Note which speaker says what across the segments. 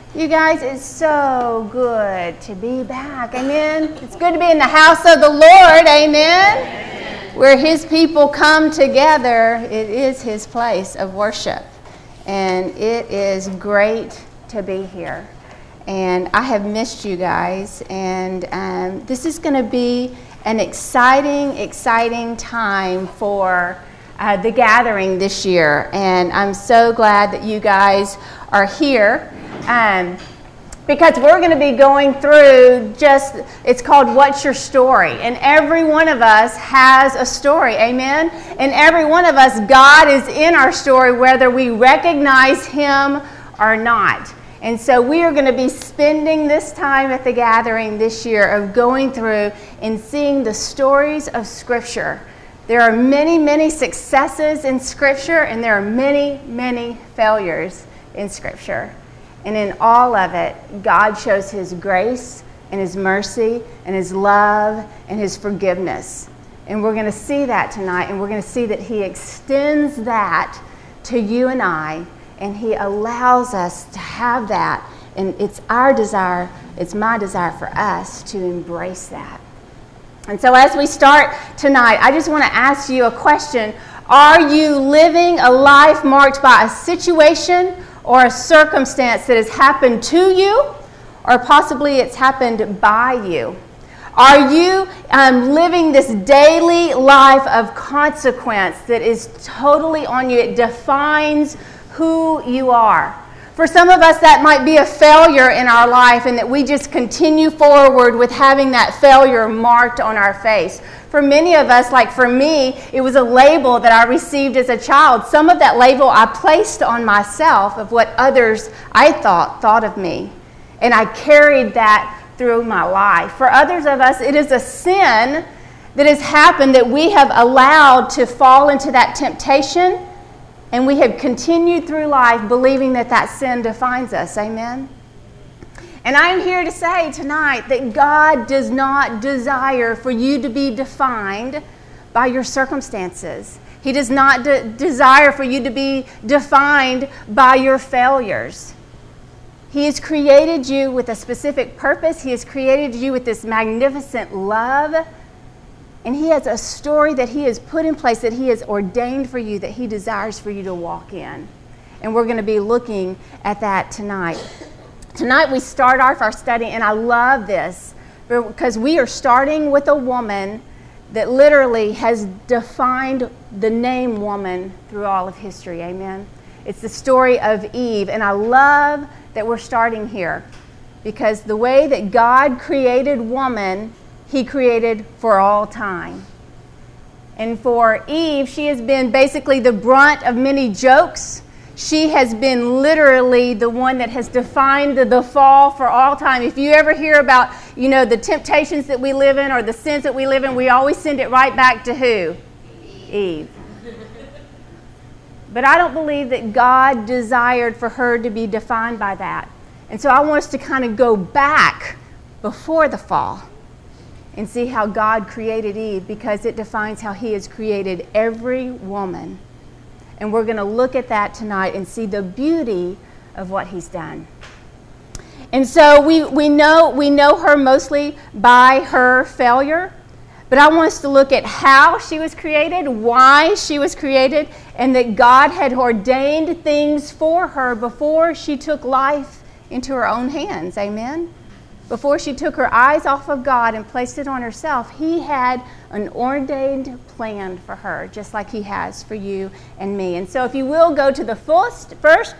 Speaker 1: You guys, it's so good to be back. Amen. It's good to be in the house of the Lord. Amen. Where his people come together, it is his place of worship. And it is great to be here. And I have missed you guys. And this is going to be an exciting time for the gathering this year. And I'm so glad that you guys are here. Because we're going to be going through it's called What's Your Story? And every one of us has a story, amen? And every one of us, God is in our story whether we recognize him or not. And so we are going to be spending this time at the gathering this year of going through and seeing the stories of Scripture. There are many successes in Scripture, and there are many failures in Scripture. And in all of it, God shows his grace and his mercy and his love and his forgiveness. And we're going to see that tonight, and we're going to see that he extends that to you and I, and he allows us to have that. And it's our desire, it's my desire for us to embrace that. And so as we start tonight, I just want to ask you a question. Are you living a life marked by a situation or a circumstance that has happened to you, or possibly it's happened by you? Are you living this daily life of consequence that is totally on you? It defines who you are. For some of us, that might be a failure in our life, and that we just continue forward with having that failure marked on our face. For many of us, like for me, it was a label that I received as a child. Some of that label I placed on myself of what others I thought of me. And I carried that through my life. For others of us, it is a sin that has happened that we have allowed to fall into that temptation, and we have continued through life believing that that sin defines us. Amen? And I'm here to say tonight that God does not desire for you to be defined by your circumstances. He does not desire for you to be defined by your failures. He has created you with a specific purpose. He has created you with this magnificent love. And he has a story that he has put in place, that he has ordained for you, that he desires for you to walk in. And we're going to be looking at that tonight. Tonight we start off our study, and I love this because we are starting with a woman that literally has defined the name woman through all of history. Amen? It's the story of Eve, and I love that we're starting here because the way that God created woman, he created for all time. And for Eve, she has been basically the brunt of many jokes. She has been literally the one that has defined the fall for all time. If you ever hear about, the temptations that we live in or the sins that we live in, we always send it right back to who? Eve. But I don't believe that God desired for her to be defined by that. And so I want us to kind of go back before the fall and see how God created Eve, because it defines how he has created every woman. And we're going to look at that tonight and see the beauty of what he's done. And so we know her mostly by her failure, but I want us to look at how she was created, why she was created, and that God had ordained things for her before she took life into her own hands. Amen? Before she took her eyes off of God and placed it on herself, he had an ordained plan for her, just like he has for you and me. And so if you will, go to the first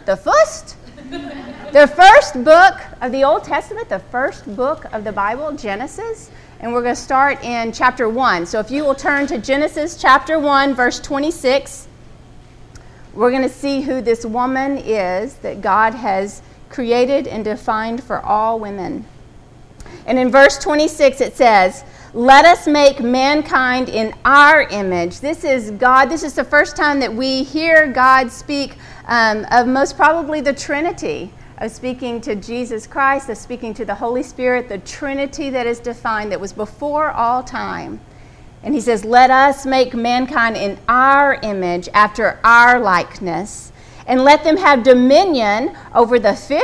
Speaker 1: book of the Old Testament, the first book of the Bible, Genesis. And we're going to start in chapter 1. So if you will turn to Genesis chapter 1, verse 26, we're going to see who this woman is that God has created and defined for all women. And in verse 26 it says, "Let us make mankind in our image." This is God. This is the first time that we hear God speak of most probably the Trinity, of speaking to Jesus Christ, of speaking to the Holy Spirit, the Trinity that is defined, that was before all time. And he says, "Let us make mankind in our image, after our likeness, and let them have dominion over the fish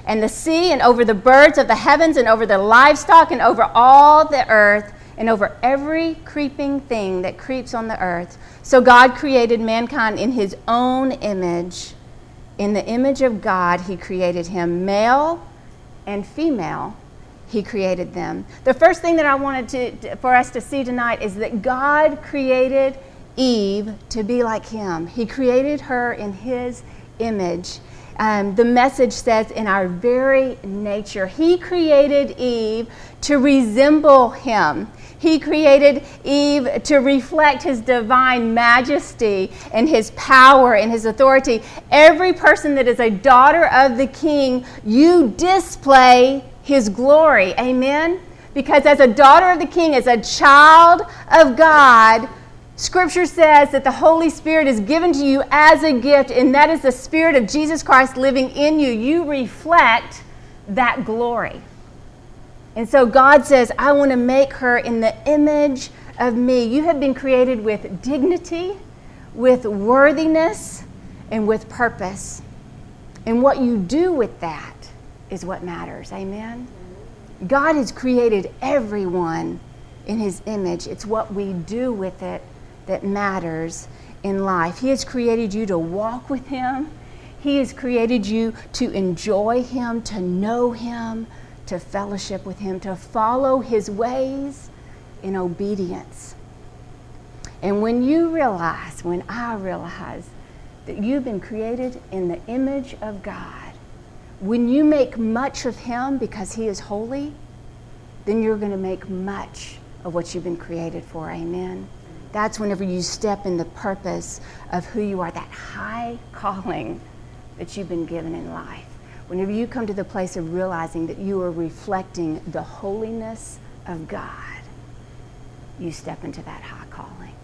Speaker 1: and the sea, and over the birds of the heavens, and over the livestock, and over all the earth, and over every creeping thing that creeps on the earth. So God created mankind in his own image. In the image of God, he created him. Male and female, he created them. The first thing that I wanted for us to see tonight is that God created Eve to be like him. He created her in his image. The message says in our very nature. He created Eve to resemble him. He created Eve to reflect his divine majesty and his power and his authority. Every person that is a daughter of the King, you display his glory. Amen? Because as a daughter of the King, as a child of God, Scripture says that the Holy Spirit is given to you as a gift, and that is the Spirit of Jesus Christ living in you. You reflect that glory. And so God says, I want to make her in the image of me. You have been created with dignity, with worthiness, and with purpose. And what you do with that is what matters. Amen? God has created everyone in his image. It's what we do with it that matters in life. He has created you to walk with him. He has created you to enjoy him, to know him, to fellowship with him, to follow his ways in obedience. And when I realize that you've been created in the image of God, when you make much of him because he is holy, then you're going to make much of what you've been created for. Amen? That's whenever you step in the purpose of who you are, that high calling that you've been given in life. Whenever you come to the place of realizing that you are reflecting the holiness of God, you step into that high calling.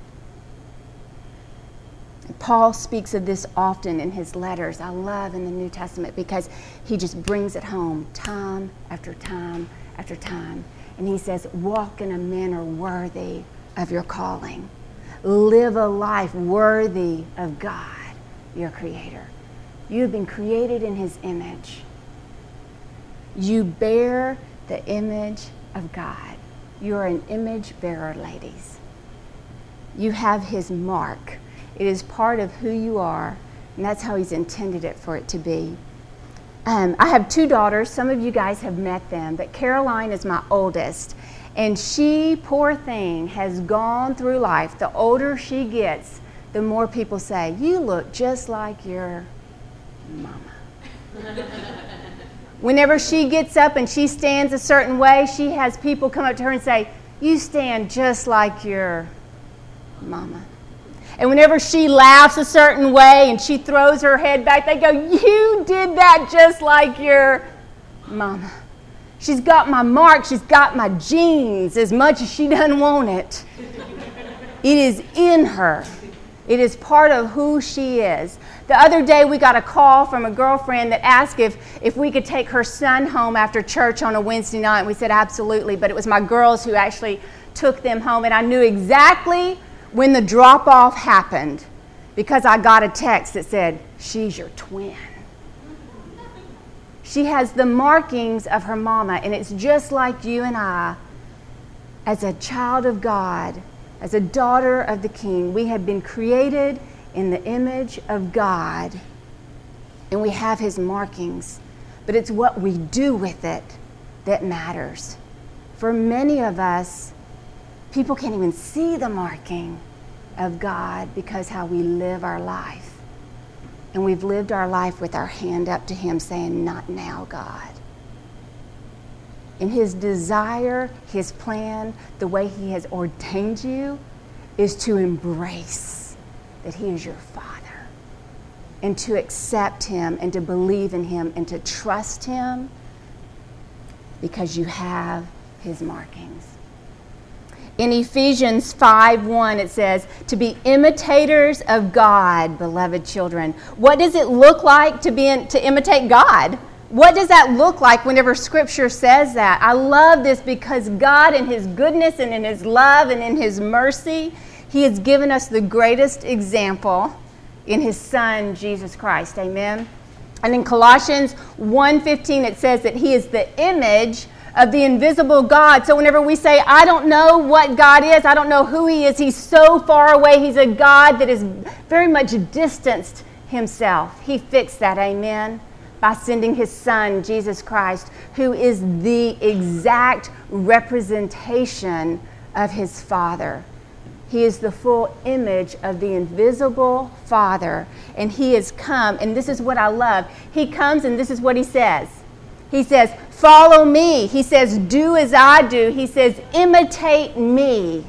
Speaker 1: And Paul speaks of this often in his letters. I love in the New Testament because he just brings it home time after time after time. And he says, walk in a manner worthy of your calling. Live a life worthy of God, your Creator. You've been created in his image. You bear the image of God. You're an image bearer, ladies. You have his mark. It is part of who you are, and that's how he's intended it for it to be. I have two daughters. Some of you guys have met them, but Caroline is my oldest. And she, poor thing, has gone through life. The older she gets, the more people say, you look just like your mama. Whenever she gets up and she stands a certain way, she has people come up to her and say, you stand just like your mama. And whenever she laughs a certain way and she throws her head back, they go, you did that just like your mama. She's got my mark. She's got my genes as much as she doesn't want it. It is in her. It is part of who she is. The other day we got a call from a girlfriend that asked if we could take her son home after church on a Wednesday night. And we said absolutely, but it was my girls who actually took them home. And I knew exactly when the drop-off happened because I got a text that said, she's your twin. She has the markings of her mama, and it's just like you and I. As a child of God, as a daughter of the King, we have been created in the image of God, and we have his markings. But it's what we do with it that matters. For many of us, people can't even see the marking of God because how we live our life. And we've lived our life with our hand up to him saying, not now, God. And his desire, his plan, the way he has ordained you is to embrace that he is your Father and to accept him and to believe in him and to trust him because you have his markings. In Ephesians 5:1, it says, to be imitators of God, beloved children. What does it look like to imitate God? What does that look like whenever Scripture says that? I love this because God, in his goodness and in his love and in his mercy, he has given us the greatest example in his Son, Jesus Christ. Amen? And in Colossians 1:15, it says that he is the image of the invisible God. So whenever we say, I don't know what God is, I don't know who he is, he's so far away, he's a God that is very much distanced himself. He fixed that, amen, by sending his son, Jesus Christ, who is the exact representation of his Father. He is the full image of the invisible Father. And he has come, and this is what I love. He comes and this is what he says. He says, follow me. He says, do as I do. He says, imitate me.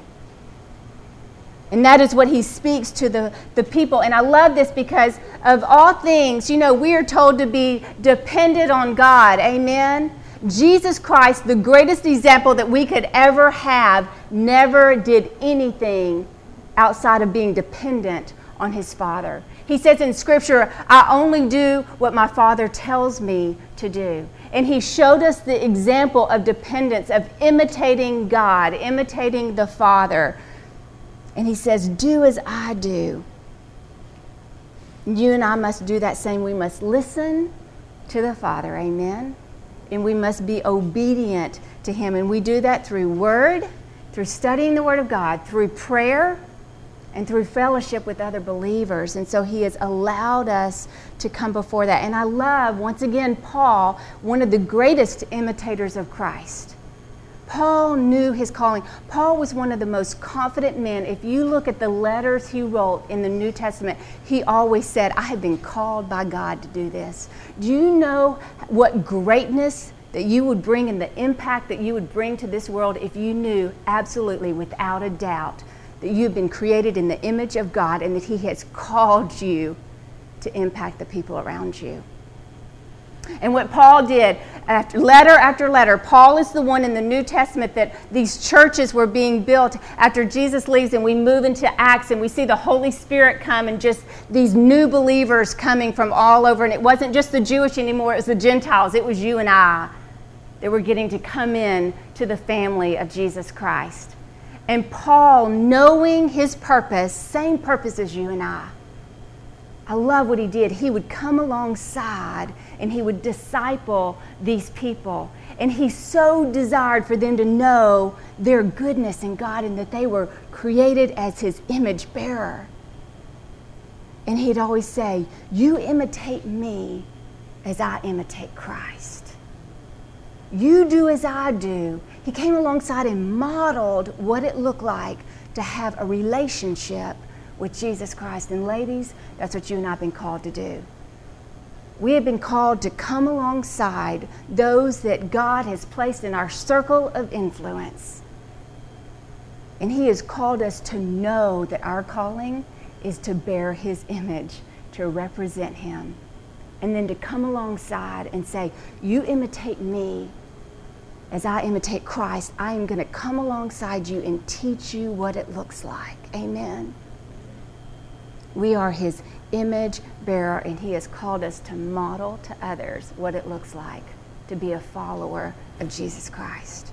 Speaker 1: And that is what he speaks to the people. And I love this because of all things, we are told to be dependent on God. Amen? Jesus Christ, the greatest example that we could ever have, never did anything outside of being dependent on his Father. He says in Scripture, I only do what my Father tells me to do. And he showed us the example of dependence, of imitating God, imitating the Father. And he says, do as I do. You and I must do that same. We must listen to the Father, amen? And we must be obedient to him. And we do that through word, through studying the Word of God, through prayer, and through fellowship with other believers. And so he has allowed us to come before that. And I love, once again, Paul, one of the greatest imitators of Christ. Paul knew his calling. Paul was one of the most confident men. If you look at the letters he wrote in the New Testament, he always said, I have been called by God to do this. Do you know what greatness that you would bring and the impact that you would bring to this world if you knew absolutely, without a doubt, that you've been created in the image of God and that he has called you to impact the people around you? And what Paul did, after letter, Paul is the one in the New Testament that these churches were being built after Jesus leaves, and we move into Acts and we see the Holy Spirit come and just these new believers coming from all over. And it wasn't just the Jewish anymore, it was the Gentiles. It was you and I that were getting to come in to the family of Jesus Christ. And Paul, knowing his purpose, same purpose as you and I love what he did. He would come alongside and he would disciple these people. And he so desired for them to know their goodness in God and that they were created as his image bearer. And he'd always say, you imitate me as I imitate Christ. You do as I do. He came alongside and modeled what it looked like to have a relationship with Jesus Christ. And ladies, that's what you and I have been called to do. We have been called to come alongside those that God has placed in our circle of influence. And he has called us to know that our calling is to bear his image, to represent him. And then to come alongside and say, you imitate me as I imitate Christ. I am going to come alongside you and teach you what it looks like. Amen. We are his image bearer, and he has called us to model to others what it looks like to be a follower of Jesus Christ.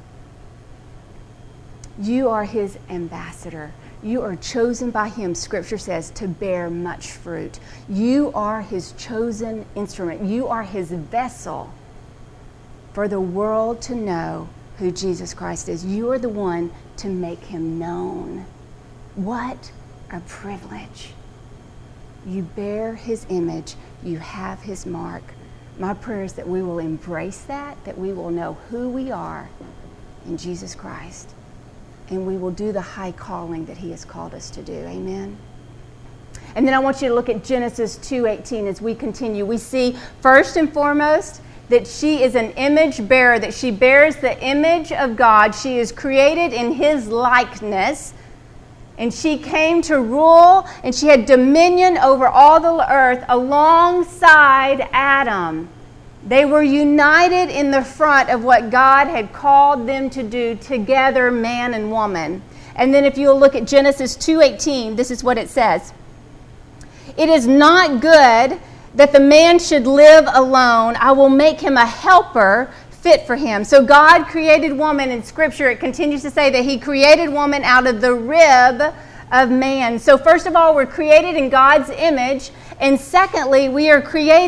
Speaker 1: You are his ambassador. You are chosen by him, Scripture says, to bear much fruit. You are his chosen instrument. You are his vessel for the world to know who Jesus Christ is. You are the one to make him known. What a privilege. You bear his image. You have his mark. My prayer is that we will embrace that we will know who we are in Jesus Christ, and we will do the high calling that he has called us to do. Amen. And then I want you to look at Genesis 2:18 as we continue. We see first and foremost that she is an image bearer, that she bears the image of God. She is created in his likeness. And she came to rule, and she had dominion over all the earth alongside Adam. They were united in the front of what God had called them to do together, man and woman. And then if you'll look at Genesis 2:18, this is what it says. It is not good that the man should live alone. I will make him a helper fit for him. So God created woman. In Scripture, it continues to say that he created woman out of the rib of man. So first of all, we're created in God's image. And secondly, we are created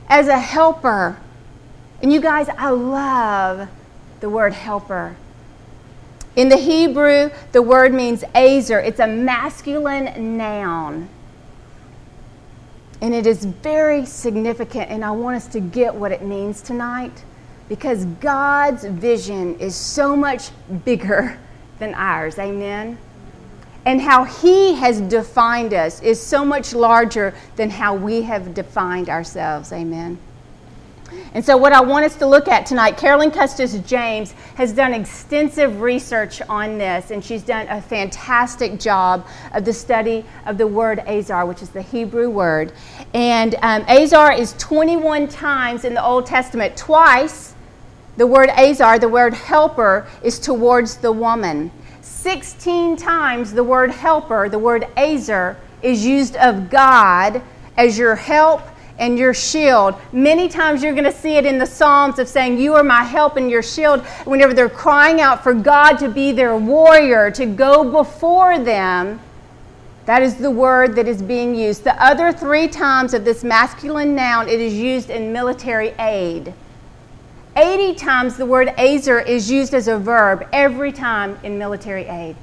Speaker 1: as a helper. And you guys, I love the word helper. In the Hebrew, the word means azer. It's a masculine noun. And it is very significant, and I want us to get what it means tonight, because God's vision is so much bigger than ours. Amen? And how He has defined us is so much larger than how we have defined ourselves. Amen? And so what I want us to look at tonight, Carolyn Custis James has done extensive research on this, and she's done a fantastic job of the study of the word Azar, which is the Hebrew word. And Azar is 21 times in the Old Testament. Twice, the word Azar, the word helper, is towards the woman. 16 times the word helper, the word Azar, is used of God as your help and your shield. Many times you're going to see it in the Psalms of saying, you are my help and your shield. Whenever they're crying out for God to be their warrior, to go before them, that is the word that is being used. The other 3 times of this masculine noun, it is used in military aid. 80 times the word Azar is used as a verb, every time in military aid.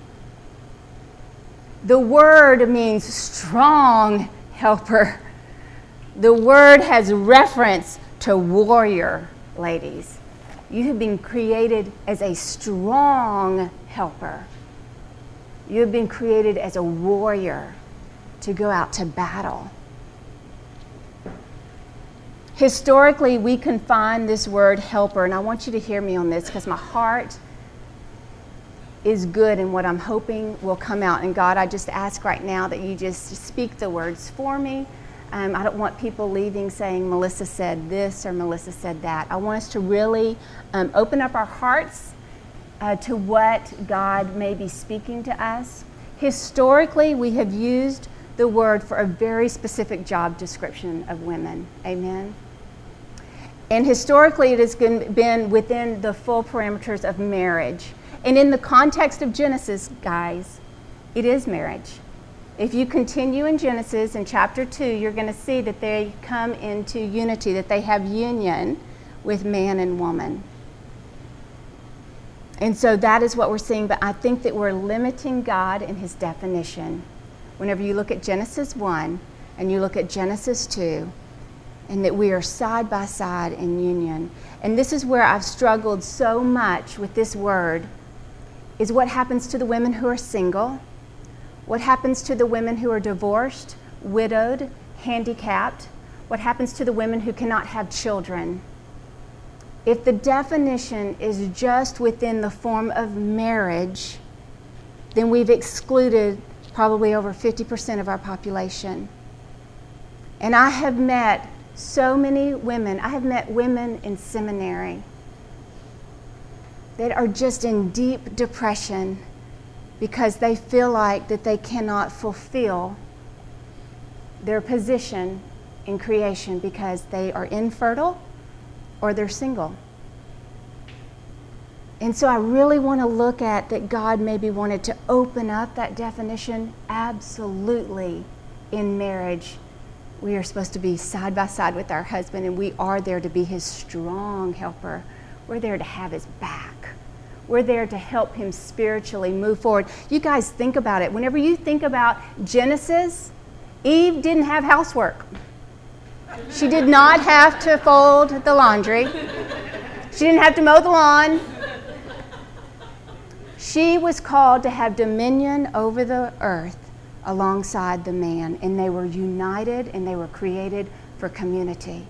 Speaker 1: The word means strong helper. The word has reference to warrior, ladies. You have been created as a strong helper. You have been created as a warrior to go out to battle. Historically, we can find this word helper, and I want you to hear me on this because my heart is good in what I'm hoping will come out. And God, I just ask right now that you just speak the words for me. I don't want people leaving saying Melissa said this or Melissa said that. I want us to really open up our hearts to what God may be speaking to us. Historically, we have used the word for a very specific job description of women. Amen? And historically, it has been within the full parameters of marriage. And in the context of Genesis, guys, it is marriage. If you continue in Genesis in chapter 2, you're going to see that they come into unity, that they have union with man and woman. And so that is what we're seeing, but I think that we're limiting God in His definition. Whenever you look at Genesis 1 and you look at Genesis 2, and that we are side by side in union. And this is where I've struggled so much with this word, is what happens to the women who are single. What happens to the women who are divorced, widowed, handicapped? What happens to the women who cannot have children? If the definition is just within the form of marriage, then we've excluded probably over 50% of our population. And I have met so many women. I have met women in seminary that are just in deep depression because they feel like that they cannot fulfill their position in creation because they are infertile or they're single. And so I really want to look at that God maybe wanted to open up that definition. Absolutely, in marriage, we are supposed to be side by side with our husband, and we are there to be his strong helper. We're there to have his back. We're there to help him spiritually move forward. You guys think about it. Whenever you think about Genesis, Eve didn't have housework. She did not have to fold the laundry. She didn't have to mow the lawn. She was called to have dominion over the earth alongside the man, and they were united and they were created for community.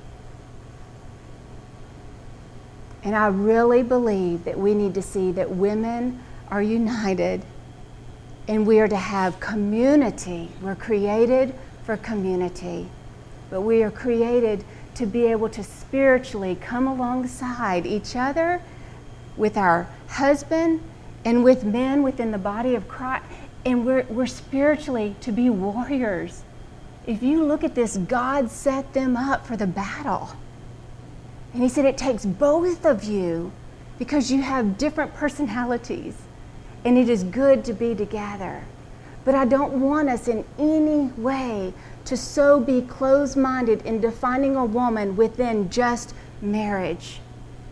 Speaker 1: And I really believe that we need to see that women are united and we are to have community. We're created for community, but we are created to be able to spiritually come alongside each other with our husband and with men within the body of Christ. And we're spiritually to be warriors. If you look at this, God set them up for the battle. And he said it takes both of you because you have different personalities. And it is good to be together. But I don't want us in any way to so be closed-minded in defining a woman within just marriage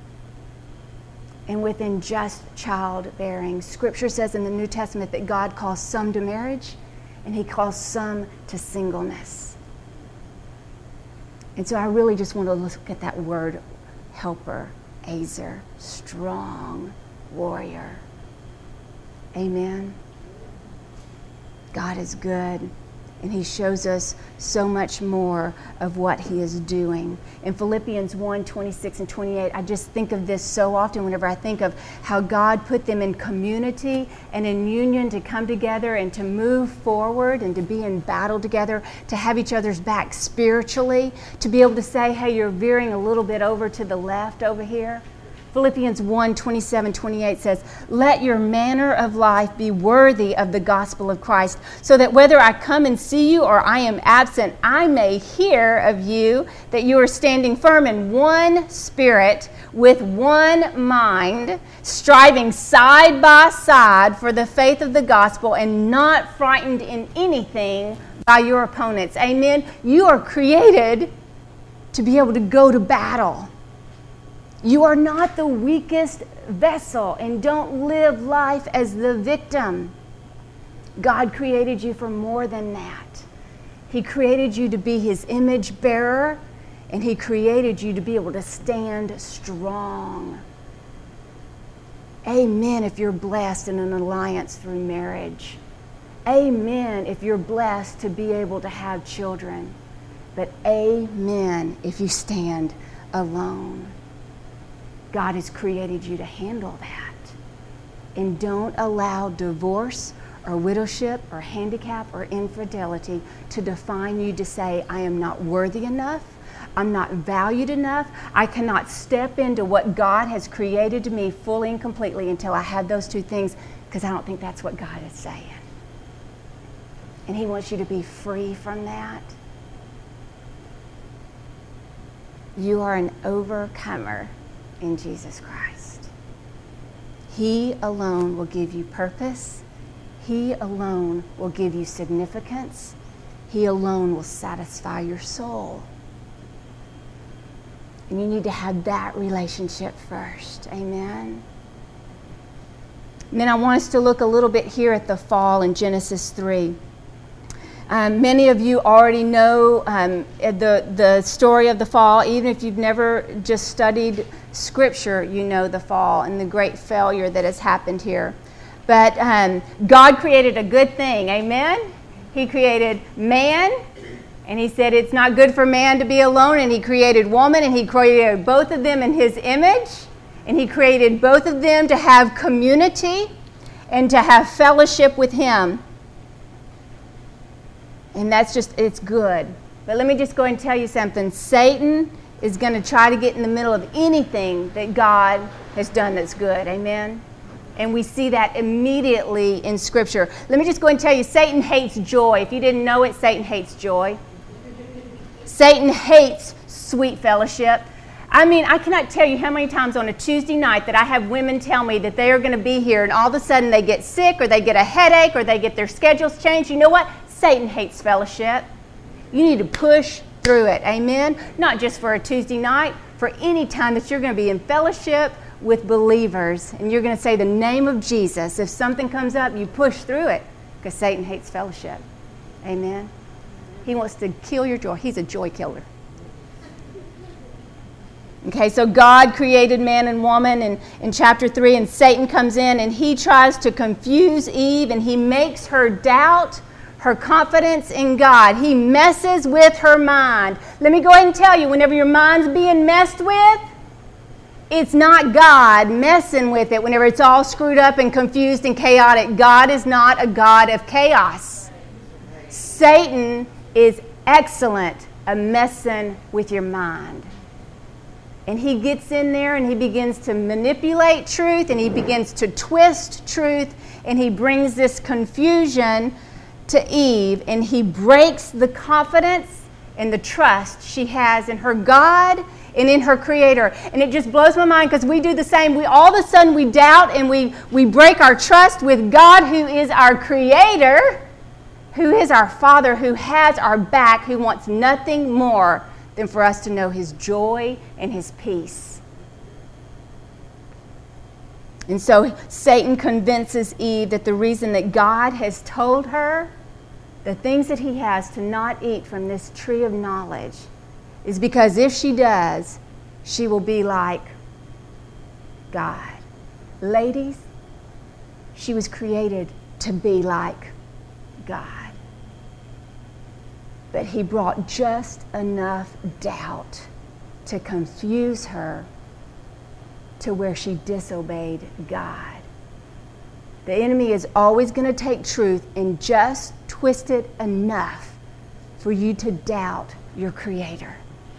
Speaker 1: and within just childbearing. Scripture says in the New Testament that God calls some to marriage and he calls some to singleness. And so I really just want to look at that word, helper, Ezer, strong warrior. Amen. God is good, and he shows us so much more of what he is doing. In Philippians 1:26 and 28, I just think of this so often whenever I think of how God put them in community and in union to come together and to move forward and to be in battle together, to have each other's back spiritually, to be able to say, hey, you're veering a little bit over to the left over here. Philippians 1:27-28 says, let your manner of life be worthy of the gospel of Christ, so that whether I come and see you or I am absent, I may hear of you that you are standing firm in one spirit, with one mind, striving side by side for the faith of the gospel, and not frightened in anything by your opponents. Amen. You are created to be able to go to battle. You are not the weakest vessel, and don't live life as the victim. God created you for more than that. He created you to be his image bearer, and he created you to be able to stand strong. Amen if you're blessed in an alliance through marriage. Amen if you're blessed to be able to have children. But amen if you stand alone. God has created you to handle that. And don't allow divorce or widowship or handicap or infidelity to define you to say, I am not worthy enough. I'm not valued enough. I cannot step into what God has created to me fully and completely until I have those two things, because I don't think that's what God is saying. And he wants you to be free from that. You are an overcomer in Jesus Christ. He alone will give you purpose. He alone will give you significance. He alone will satisfy your soul. And you need to have that relationship first. Amen. And then I want us to look a little bit here at the fall in Genesis 3. Many of you already know the story of the fall. Even if you've never just studied Scripture, you know the fall and the great failure that has happened here. But God created a good thing, amen? He created man, and he said it's not good for man to be alone, and he created woman, and he created both of them in his image, and he created both of them to have community and to have fellowship with him. And that's just, it's good. But let me just go and tell you something. Satan is going to try to get in the middle of anything that God has done that's good. Amen? And we see that immediately in Scripture. Let me just go and tell you, Satan hates joy. If you didn't know it, Satan hates joy. Satan hates sweet fellowship. I mean, I cannot tell you how many times on a Tuesday night that I have women tell me that they are going to be here, and all of a sudden they get sick, or they get a headache, or they get their schedules changed. You know what? Satan hates fellowship. You need to push through it. Amen? Not just for a Tuesday night, for any time that you're going to be in fellowship with believers, and you're going to say the name of Jesus. If something comes up, you push through it, because Satan hates fellowship. Amen? He wants to kill your joy. He's a joy killer. Okay, so God created man and woman in chapter 3, and Satan comes in, and he tries to confuse Eve, and he makes her doubt her confidence in God. He messes with her mind. Let me go ahead and tell you, whenever your mind's being messed with, it's not God messing with it. Whenever it's all screwed up and confused and chaotic, God is not a God of chaos. Satan is excellent at messing with your mind. And he gets in there and he begins to manipulate truth, and he begins to twist truth, and he brings this confusion to Eve, and he breaks the confidence and the trust she has in her God and in her Creator. And it just blows my mind, because we do the same. We all of a sudden we doubt, and we break our trust with God, who is our Creator, who is our Father, who has our back, who wants nothing more than for us to know his joy and his peace. And so Satan convinces Eve that the reason that God has told her the things that he has to not eat from this tree of knowledge is because if she does, she will be like God. Ladies, she was created to be like God. But he brought just enough doubt to confuse her to where she disobeyed God. The enemy is always going to take truth and just twist it enough for you to doubt your Creator.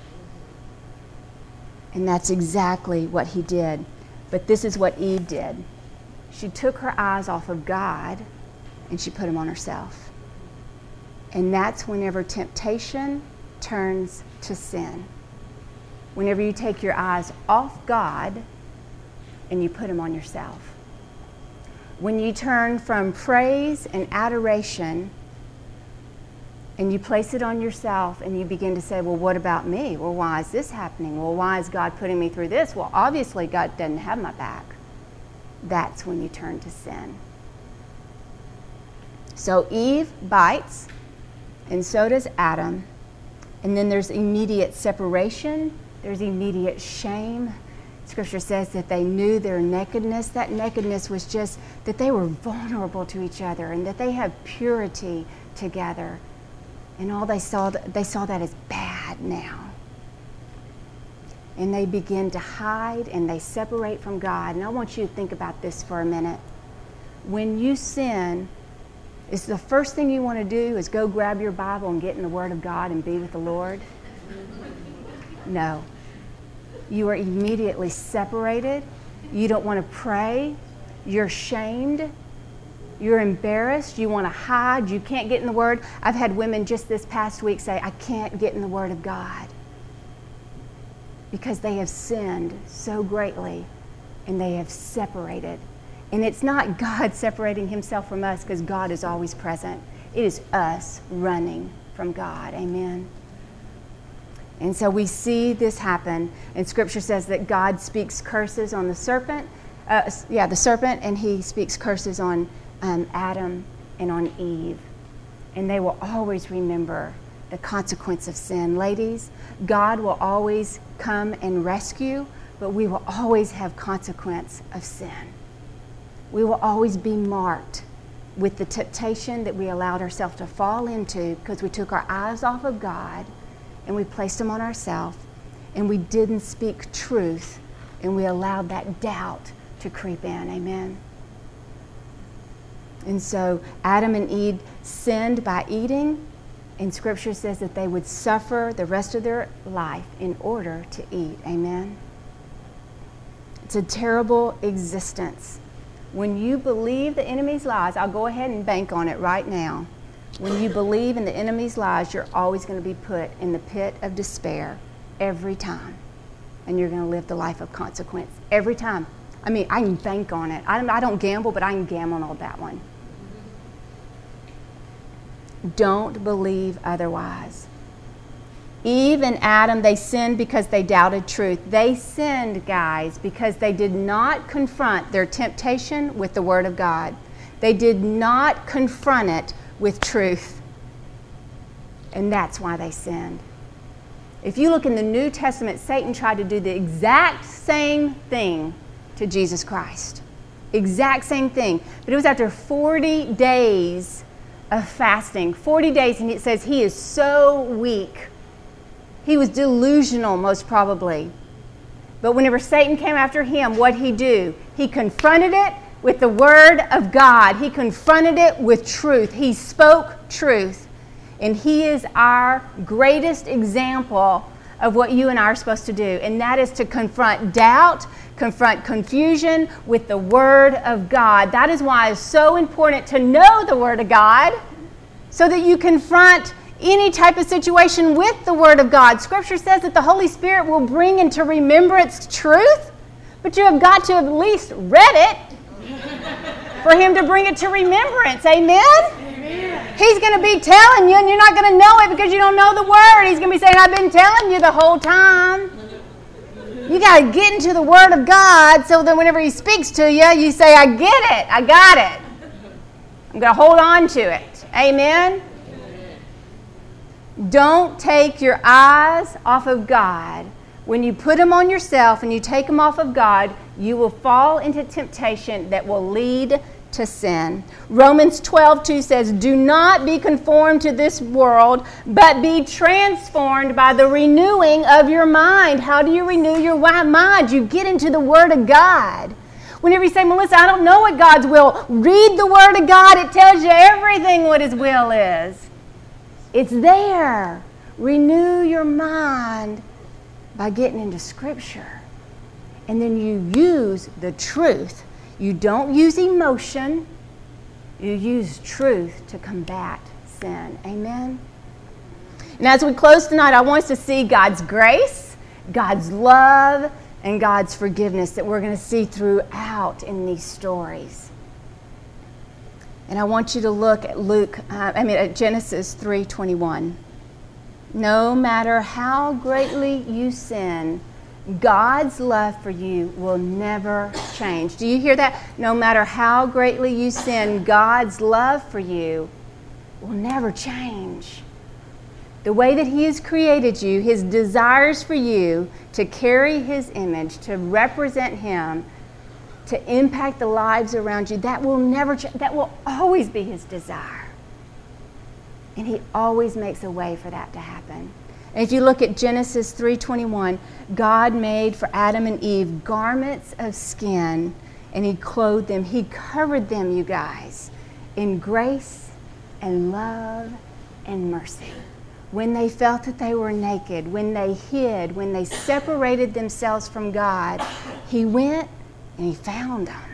Speaker 1: And that's exactly what he did. But this is what Eve did. She took her eyes off of God and she put them on herself. And that's whenever temptation turns to sin. Whenever you take your eyes off God and you put them on yourself. When you turn from praise and adoration and you place it on yourself and you begin to say, well, what about me? Well, why is this happening? Well, why is God putting me through this? Well, obviously God doesn't have my back. That's when you turn to sin. So Eve bites, and so does Adam. And then there's immediate separation. There's immediate shame. Scripture says that they knew their nakedness. That nakedness was just that they were vulnerable to each other and that they had purity together. And all they saw that as bad now. And they begin to hide and they separate from God. And I want you to think about this for a minute. When you sin, is the first thing you want to do is go grab your Bible and get in the Word of God and be with the Lord? No. You are immediately separated. You don't want to pray. You're shamed. You're embarrassed. You want to hide. You can't get in the Word. I've had women just this past week say, I can't get in the Word of God because they have sinned so greatly and they have separated. And it's not God separating himself from us because God is always present. It is us running from God. Amen. And so we see this happen. And Scripture says that God speaks curses on the serpent. The serpent, and he speaks curses on Adam and on Eve. And they will always remember the consequence of sin. Ladies, God will always come and rescue, but we will always have consequence of sin. We will always be marked with the temptation that we allowed ourselves to fall into because we took our eyes off of God and we placed them on ourselves and we didn't speak truth and we allowed that doubt to creep in. Amen. And so Adam and Eve sinned by eating, and Scripture says that they would suffer the rest of their life in order to eat. Amen. It's a terrible existence. When you believe the enemy's lies, I'll go ahead and bank on it right now. When you believe in the enemy's lies, you're always going to be put in the pit of despair every time. And you're going to live the life of consequence every time. I mean, I can bank on it. I don't gamble, but I can gamble on that one. Don't believe otherwise. Eve and Adam, they sinned because they doubted truth. They sinned, guys, because they did not confront their temptation with the Word of God. They did not confront it with truth. And that's why they sinned. If you look in the New Testament, Satan tried to do the exact same thing to Jesus Christ. Exact same thing. But it was after 40 days of fasting. 40 days, and it says he is so weak. He was delusional, most probably. But whenever Satan came after him, what'd he do? He confronted it with the Word of God. He confronted it with truth. He spoke truth. And he is our greatest example of what you and I are supposed to do. And that is to confront doubt, confront confusion with the Word of God. That is why it's so important to know the Word of God so that you confront any type of situation with the Word of God. Scripture says that the Holy Spirit will bring into remembrance truth, but you have got to have at least read it for Him to bring it to remembrance. Amen? Amen. He's going to be telling you, and you're not going to know it because you don't know the Word. He's going to be saying, I've been telling you the whole time. You got to get into the Word of God so that whenever He speaks to you, you say, I get it. I got it. I'm going to hold on to it. Amen? Don't take your eyes off of God. When you put them on yourself and you take them off of God, you will fall into temptation that will lead to sin. Romans 12:2 says, do not be conformed to this world, but be transformed by the renewing of your mind. How do you renew your mind? You get into the Word of God. Whenever you say, Melissa, I don't know what God's will, read the Word of God. It tells you everything what His will is. It's there. Renew your mind by getting into Scripture. And then you use the truth. You don't use emotion. You use truth to combat sin. Amen? And as we close tonight, I want us to see God's grace, God's love, and God's forgiveness that we're going to see throughout in these stories. And I want you to look at at Genesis 3:21. No matter how greatly you sin, God's love for you will never change. Do you hear that? No matter how greatly you sin, God's love for you will never change. The way that He has created you, His desires for you to carry His image, to represent Him, to impact the lives around you, that will never change. That will always be His desire. And He always makes a way for that to happen. And if you look at Genesis 3:21, God made for Adam and Eve garments of skin, and He clothed them. He covered them, you guys, in grace and love and mercy. When they felt that they were naked, when they hid, when they separated themselves from God, He went and He found them.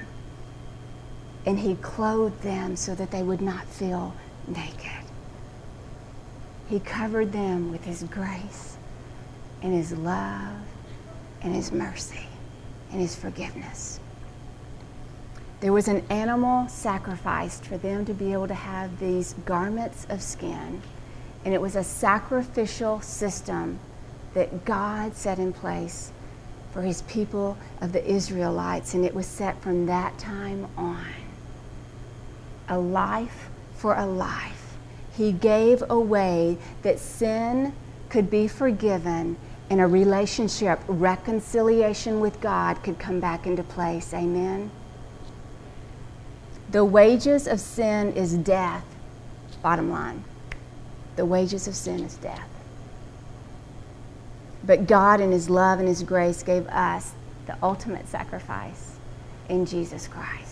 Speaker 1: And He clothed them so that they would not feel naked. He covered them with His grace and His love and His mercy and His forgiveness. There was an animal sacrificed for them to be able to have these garments of skin. And it was a sacrificial system that God set in place for His people of the Israelites. And it was set from that time on. A life for a life. He gave a way that sin could be forgiven and a relationship, reconciliation with God could come back into place. Amen? The wages of sin is death. Bottom line. The wages of sin is death. But God in His love and His grace gave us the ultimate sacrifice in Jesus Christ.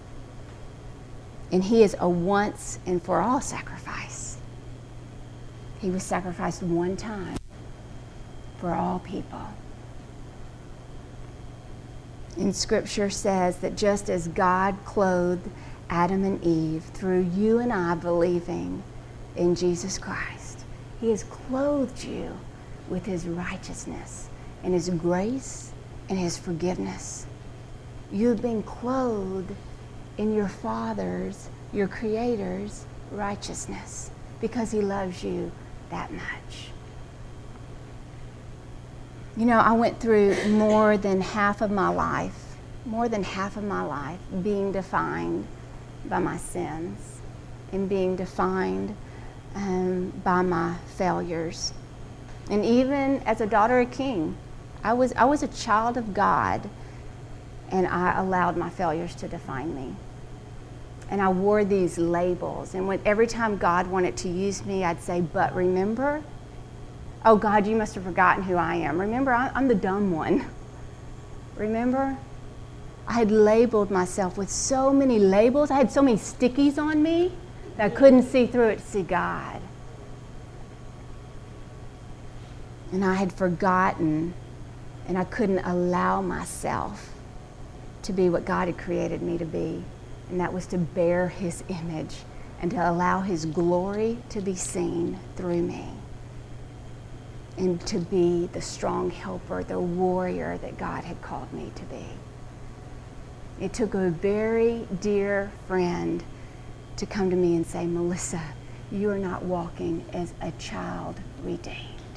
Speaker 1: And He is a once and for all sacrifice. He was sacrificed one time for all people. And Scripture says that just as God clothed Adam and Eve through you and I believing in Jesus Christ, He has clothed you with His righteousness and His grace and His forgiveness. You've been clothed in your Father's, your Creator's righteousness because He loves you that much. You know, I went through more than half of my life being defined by my sins and being defined by my failures. And even as a daughter of King, I was a child of God, and I allowed my failures to define me. And I wore these labels. And every time God wanted to use me, I'd say, but remember, oh God, you must have forgotten who I am. Remember, I'm the dumb one. Remember? I had labeled myself with so many labels. I had so many stickies on me that I couldn't see through it to see God. And I had forgotten, and I couldn't allow myself to be what God had created me to be. And that was to bear His image and to allow His glory to be seen through me. And to be the strong helper, the warrior that God had called me to be. It took a very dear friend to come to me and say, Melissa, you are not walking as a child redeemed.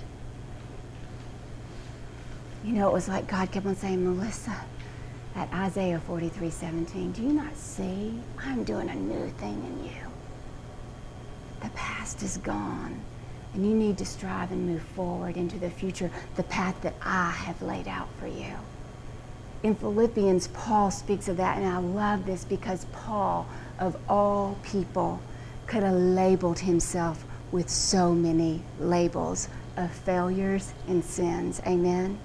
Speaker 1: You know, it was like God kept on saying, Melissa, at Isaiah 43:17, do you not see? I'm doing a new thing in you. The past is gone, and you need to strive and move forward into the future, the path that I have laid out for you. In Philippians, Paul speaks of that, and I love this because Paul, of all people, could have labeled himself with so many labels of failures and sins. Amen?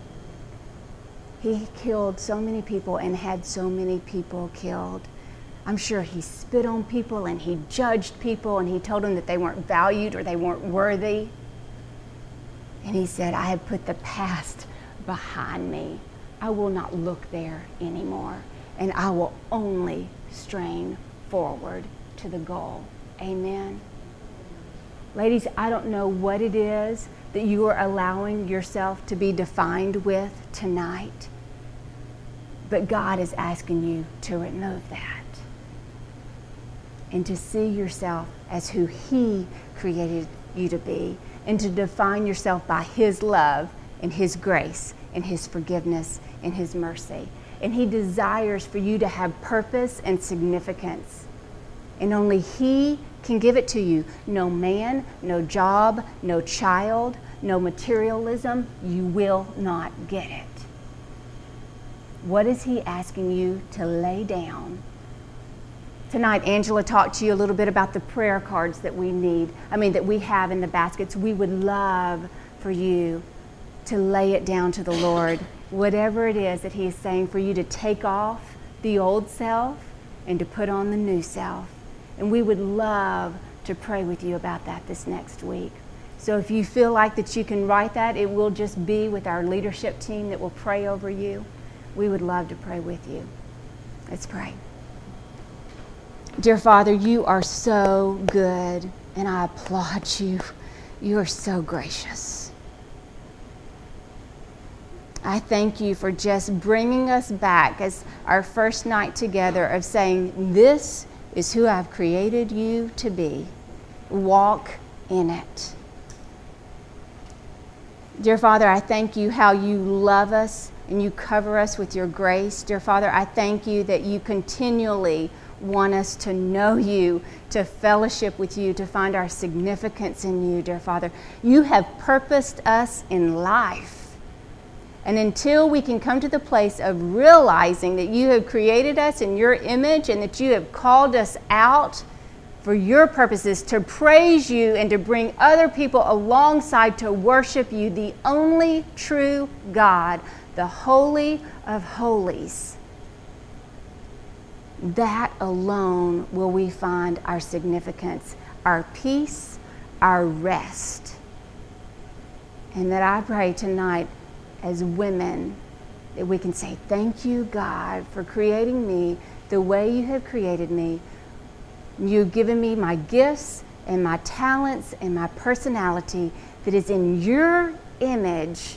Speaker 1: He killed so many people and had so many people killed. I'm sure he spit on people and he judged people and he told them that they weren't valued or they weren't worthy. And he said, I have put the past behind me. I will not look there anymore, and I will only strain forward to the goal. Amen. Ladies, I don't know what it is that you are allowing yourself to be defined with tonight, but God is asking you to remove that and to see yourself as who He created you to be, and to define yourself by His love and His grace and His forgiveness and His mercy. And He desires for you to have purpose and significance. And only He can give it to you. No man, no job, no child, no materialism. You will not get it. What is He asking you to lay down? Tonight, Angela talked to you a little bit about the prayer cards that we have in the baskets. We would love for you to lay it down to the Lord. Whatever it is that He is saying for you to take off the old self and to put on the new self. And we would love to pray with you about that this next week. So if you feel like that you can write that, it will just be with our leadership team that will pray over you. We would love to pray with you. Let's pray. Dear Father, you are so good, and I applaud you. You are so gracious. I thank you for just bringing us back as our first night together of saying, this is who I've created you to be. Walk in it. Dear Father, I thank you how you love us and you cover us with your grace. Dear Father, I thank you that you continually want us to know you, to fellowship with you, to find our significance in you, dear Father. You have purposed us in life. And until we can come to the place of realizing that you have created us in your image and that you have called us out for your purposes, to praise you and to bring other people alongside to worship you, the only true God, the Holy of Holies, that alone will we find our significance, our peace, our rest. And that I pray tonight as women that we can say, thank you, God, for creating me the way you have created me. You've given me my gifts and my talents and my personality that is in your image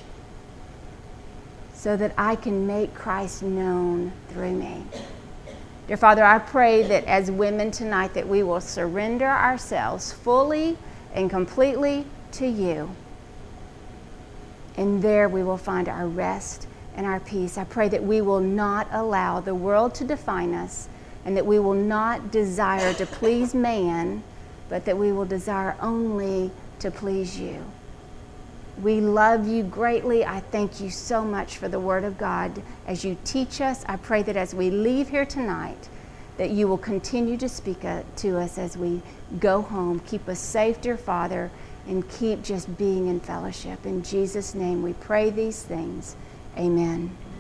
Speaker 1: so that I can make Christ known through me. Dear Father, I pray that as women tonight that we will surrender ourselves fully and completely to you. And there we will find our rest and our peace. I pray that we will not allow the world to define us, and that we will not desire to please man, but that we will desire only to please you. We love you greatly. I thank you so much for the Word of God as you teach us. I pray that as we leave here tonight, that you will continue to speak to us as we go home. Keep us safe, dear Father, and keep just being in fellowship. In Jesus' name we pray these things. Amen.